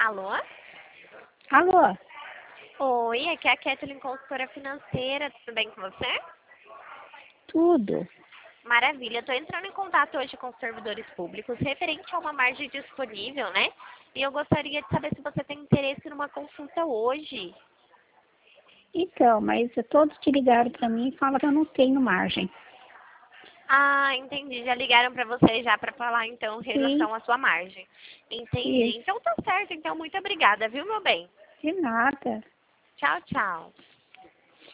Alô? Alô? Oi, aqui é a Kathleen, consultora financeira. Tudo bem com você? Tudo. Maravilha. Estou entrando em contato hoje com os servidores públicos referente a uma margem disponível, né? E eu gostaria de saber se você tem interesse numa consulta hoje. Então, mas todos que ligaram para mim falam que eu não tenho margem. Ah, entendi. Já ligaram para você já para falar, então, em Sim, relação à sua margem. Entendi. isso. Então tá certo. Então, muito obrigada, viu, meu bem? De nada. Tchau, tchau.